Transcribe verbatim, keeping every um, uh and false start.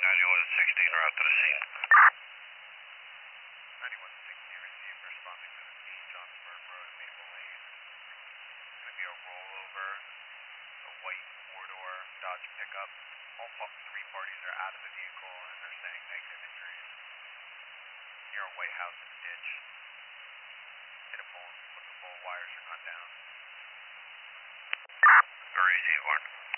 ninety-one sixteen, route to the scene. ninety-one sixty received, responding to the scene, Johnsburg Road, Maple Lane. It's going to be a rollover, a white four-door Dodge pickup. All three parties are out of the vehicle and they're saying negative injuries. Near a White House ditch. Hit a pole, looks like the pole wires are cut down. Very easy, one.